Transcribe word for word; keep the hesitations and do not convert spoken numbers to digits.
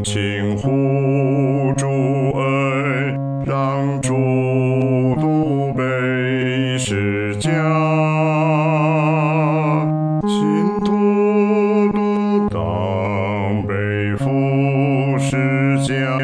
请护主恩，让主渡背释迦，信徒独当背负释迦。